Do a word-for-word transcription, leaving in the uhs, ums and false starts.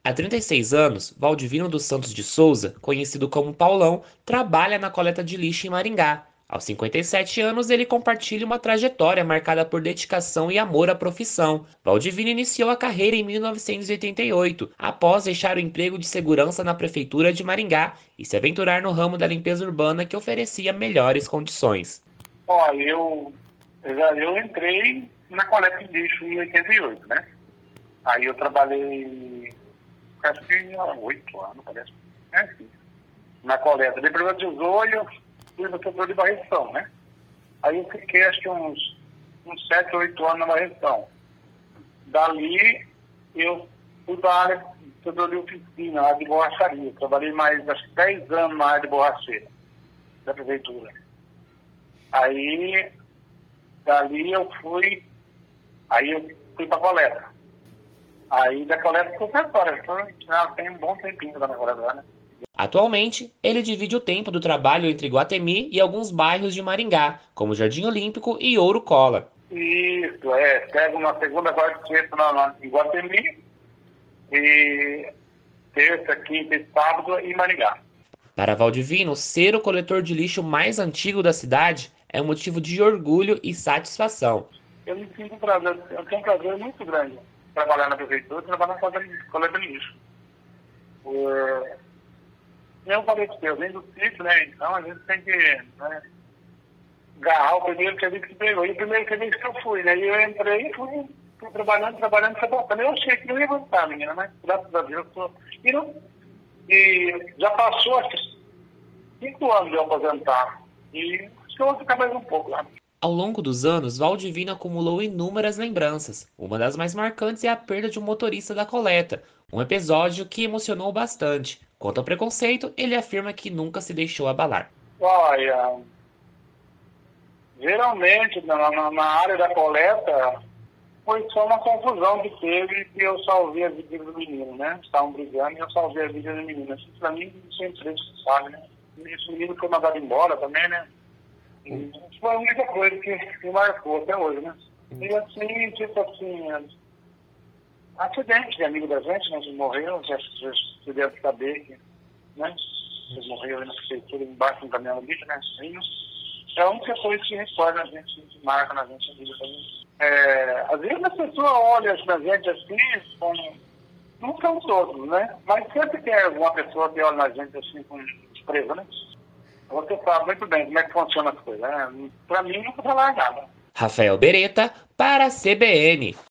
Há trinta e seis anos, Valdivino dos Santos de Souza, conhecido como Paulão, trabalha na coleta de lixo em Maringá. Aos cinquenta e sete anos, ele compartilha uma trajetória marcada por dedicação e amor à profissão. Valdivino iniciou a carreira em mil novecentos e oitenta e oito, após deixar o emprego de segurança na prefeitura de Maringá e se aventurar no ramo da limpeza urbana que oferecia melhores condições. Ó, eu, eu, já- eu entrei na coleta de lixo em oitenta e oito, né? Aí eu trabalhei, acho que há oito anos, parece. É assim, na coleta. Depois eu dezoito, eu fui no setor de varreção, né? Aí eu fiquei, acho que uns, uns sete, oito anos na varreção. Dali, eu fui para a área do setor de oficina, área de borracharia. Trabalhei mais, acho que dez anos na área de borracheira da prefeitura. Aí, dali eu fui, aí eu fui para a coleta. Aí da coleta ficou para fora. Então, já tem um bom tempinho lá na coleta, lá, né? Atualmente, ele divide o tempo do trabalho entre Guatemi e alguns bairros de Maringá, como Jardim Olímpico e Ouro Cola. Isso, é. Pega uma segunda, quarta e sexta na, na, em Guatemi, e terça, quinta e sábado em Maringá. Para Valdivino, ser o coletor de lixo mais antigo da cidade é um motivo de orgulho e satisfação. Eu me sinto um prazer, eu tenho um prazer muito grande trabalhar na prefeitura e trabalhar na coleta de coleta de lixo. É, eu falei para você, eu venho do sítio, né? Então a gente tem que, né, agarrar o primeiro serviço que pegou. E o primeiro serviço que eu fui, né? E eu entrei e fui, fui trabalhando, trabalhando, sabotando. Eu achei que não ia aguentar, menina, mas graças a Deus tô. E, não, e já passou acho que cinco anos de eu aposentar. E acho que eu vou ficar mais um pouco lá. Ao longo dos anos, Valdivino acumulou inúmeras lembranças. Uma das mais marcantes é a perda de um motorista da coleta, um episódio que emocionou bastante. Quanto ao preconceito, ele afirma que nunca se deixou abalar. Olha, geralmente na, na, na área da coleta foi só uma confusão que teve que eu salvei a vida do menino, né? Estavam brigando e eu salvei a vida do menino. Isso pra mim sempre isso, sabe, né? Esse menino foi mandado embora também, né? E isso foi a única coisa que me marcou até hoje, né? E assim, tipo assim, acidente de amigo da gente, né? Ele morreu, já, já se deve saber que, né? Ele morreu aí na prefeitura, embaixo do caminhão de lixo, né? Assim, é a única coisa que recorda na gente, que marca na gente a vida também. É, às vezes a pessoa olha pra gente assim, com, não são todos, né? Mas sempre tem alguma pessoa que olha na gente assim com desprezo, né? Você sabe muito bem como é que funciona as coisas, né? Pra mim não precisa falar nada. Rafael Beretta, para a C B N.